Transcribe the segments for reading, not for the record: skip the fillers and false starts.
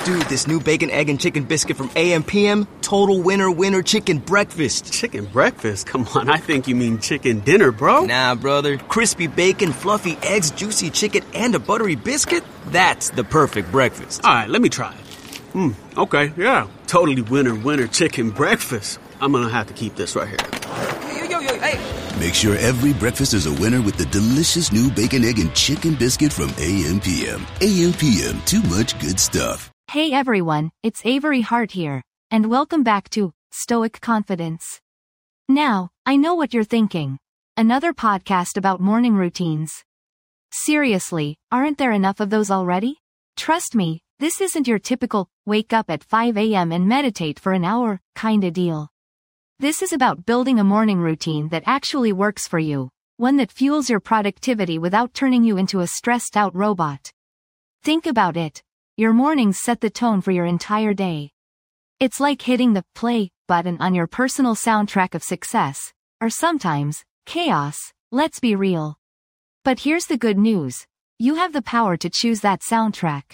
Dude, this new bacon, egg, and chicken biscuit from AM PM, total winner chicken breakfast. Chicken breakfast? Come on, I think you mean chicken dinner, bro. Nah, brother. Crispy bacon, fluffy eggs, juicy chicken, and a buttery biscuit? That's the perfect breakfast. All right, let me try it. Okay, yeah. Totally winner chicken breakfast. I'm gonna have to keep this right here. Yo, hey. Make sure every breakfast is a winner with the delicious new bacon, egg, and chicken biscuit from AM PM. AM PM, too much good stuff. Hey everyone, it's Avery Hart here, and welcome back to Stoic Confidence. Now, I know what you're thinking. Another podcast about morning routines. Seriously, aren't there enough of those already? Trust me, this isn't your typical wake up at 5 a.m. and meditate for an hour kinda deal. This is about building a morning routine that actually works for you, one that fuels your productivity without turning you into a stressed out robot. Think about it. Your mornings set the tone for your entire day. It's like hitting the play button on your personal soundtrack of success, or sometimes, chaos, let's be real. But here's the good news. You have the power to choose that soundtrack.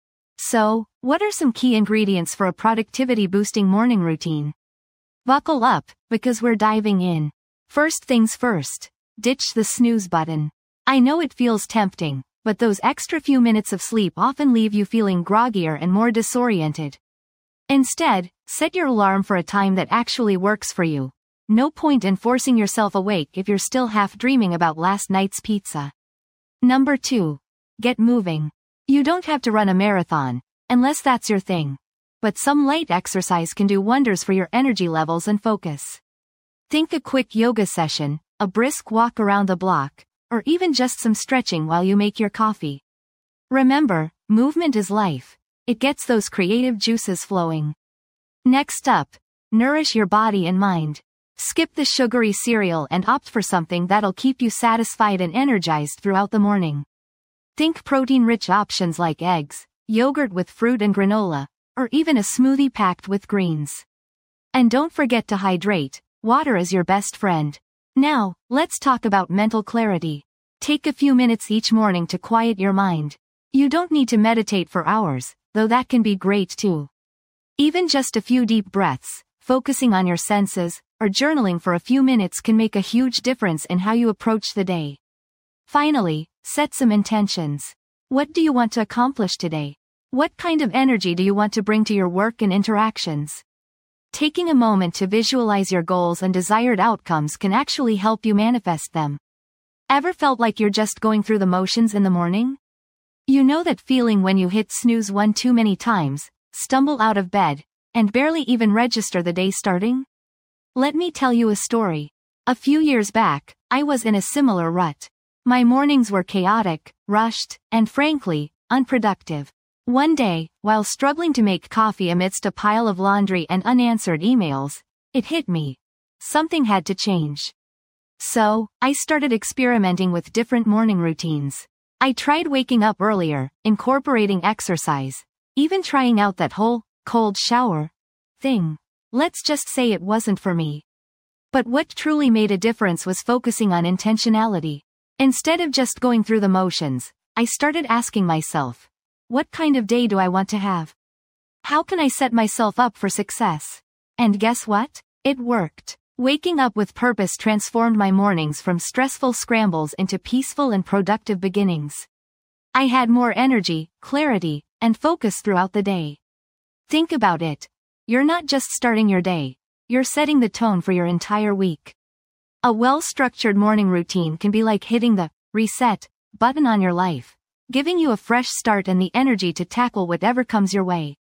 So, what are some key ingredients for a productivity-boosting morning routine? Buckle up, because we're diving in. First things first, ditch the snooze button. I know it feels tempting, but those extra few minutes of sleep often leave you feeling groggier and more disoriented. Instead, set your alarm for a time that actually works for you. No point in forcing yourself awake if you're still half dreaming about last night's pizza. Number 2. Get moving. You don't have to run a marathon, unless that's your thing. But some light exercise can do wonders for your energy levels and focus. Think a quick yoga session, a brisk walk around the block, or even just some stretching while you make your coffee. Remember, movement is life. It gets those creative juices flowing. Next up, nourish your body and mind. Skip the sugary cereal and opt for something that'll keep you satisfied and energized throughout the morning. Think protein-rich options like eggs, yogurt with fruit and granola, or even a smoothie packed with greens. And don't forget to hydrate. Water is your best friend. Now, let's talk about mental clarity. Take a few minutes each morning to quiet your mind. You don't need to meditate for hours, though that can be great too. Even just a few deep breaths, focusing on your senses, or journaling for a few minutes can make a huge difference in how you approach the day. Finally, set some intentions. What do you want to accomplish today? What kind of energy do you want to bring to your work and interactions? Taking a moment to visualize your goals and desired outcomes can actually help you manifest them. Ever felt like you're just going through the motions in the morning? You know that feeling when you hit snooze one too many times, stumble out of bed, and barely even register the day starting? Let me tell you a story. A few years back, I was in a similar rut. My mornings were chaotic, rushed, and frankly, unproductive. One day, while struggling to make coffee amidst a pile of laundry and unanswered emails, it hit me. Something had to change. So, I started experimenting with different morning routines. I tried waking up earlier, incorporating exercise, even trying out that whole cold shower thing. Let's just say it wasn't for me. But what truly made a difference was focusing on intentionality. Instead of just going through the motions, I started asking myself, what kind of day do I want to have? How can I set myself up for success? And guess what? It worked. Waking up with purpose transformed my mornings from stressful scrambles into peaceful and productive beginnings. I had more energy, clarity, and focus throughout the day. Think about it. You're not just starting your day, you're setting the tone for your entire week. A well-structured morning routine can be like hitting the reset button on your life, giving you a fresh start and the energy to tackle whatever comes your way.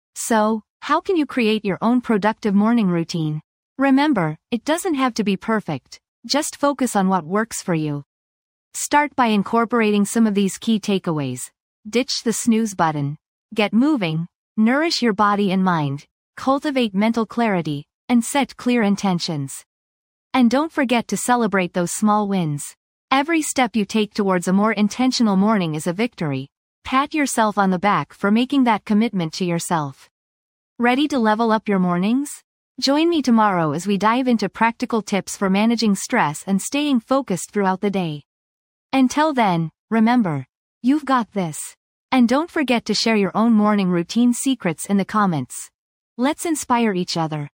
So, how can you create your own productive morning routine? Remember, it doesn't have to be perfect, just focus on what works for you. Start by incorporating some of these key takeaways. Ditch the snooze button. Get moving. Nourish your body and mind. Cultivate mental clarity, and set clear intentions. And don't forget to celebrate those small wins. Every step you take towards a more intentional morning is a victory. Pat yourself on the back for making that commitment to yourself. Ready to level up your mornings? Join me tomorrow as we dive into practical tips for managing stress and staying focused throughout the day. Until then, remember, you've got this. And don't forget to share your own morning routine secrets in the comments. Let's inspire each other.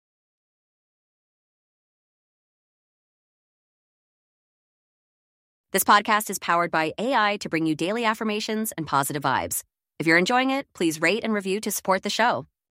This podcast is powered by AI to bring you daily affirmations and positive vibes. If you're enjoying it, please rate and review to support the show.